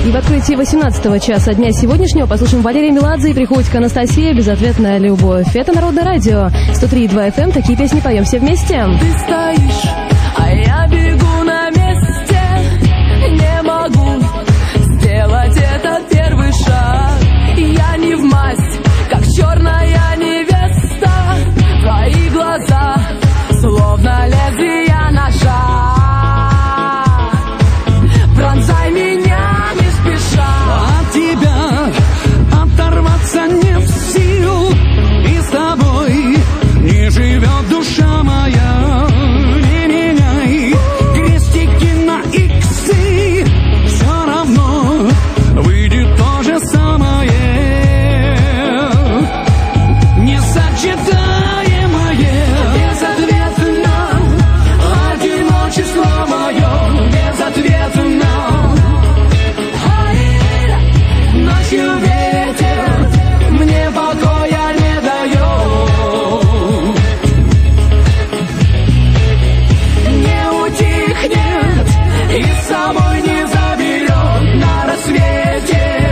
И в открытии 18-го часа дня сегодняшнего послушаем Валерия Меладзе и Приходько Анастасия «Безответная любовь». Это Народное радио 103,2 FM. Такие песни поем все вместе. Ты стоишь, а я бегу на месте. Не могу сделать этот первый шаг. Я не в масть, как черная невеста. Твои глаза, словно лезвия ножа. Пронзай меня не спеша. От тебя оторваться нет сил, и с тобой не живет душа моя. Не меняй крестики на иксы, все равно выйдет то же самое. Несочетаемое, безответно, одиночество мое, безответно. Ночью ветер мне покоя не дает. Не утихнет и с собой не заберет на рассвете.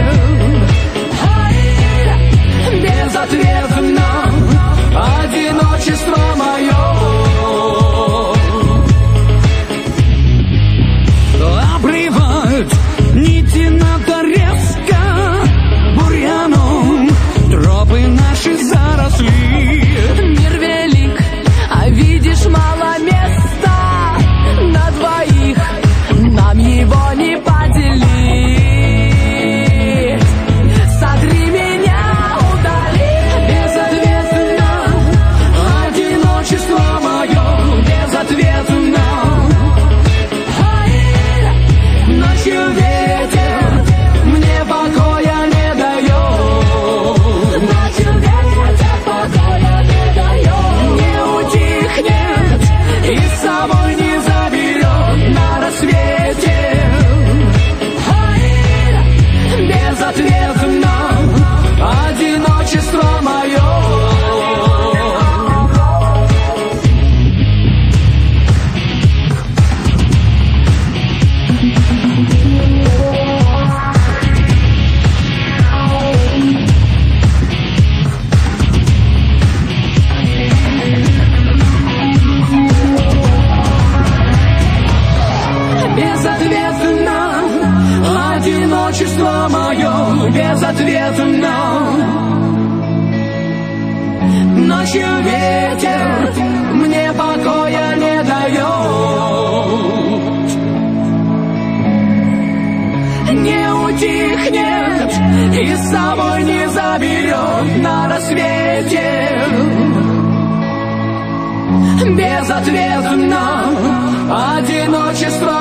Безответно одиночество мое. Обрывают нити надо резко, бурьяном тропы наши заросли. Мир велик, а видишь, мало места на двоих, нам его не поделить. Сотри меня, удали. Безответно одиночество мое, безответно. Ночью ветер мне покоя не дает. Ночью ветер покоя не дает. Не утихнет и с собой не заберет на рассвете. Безответно одиночество мое. Безответно одиночество мое, безответно. Ночью ветер мне покоя не дает. Не утихнет и с собой не заберет на рассвете. Безответно одиночество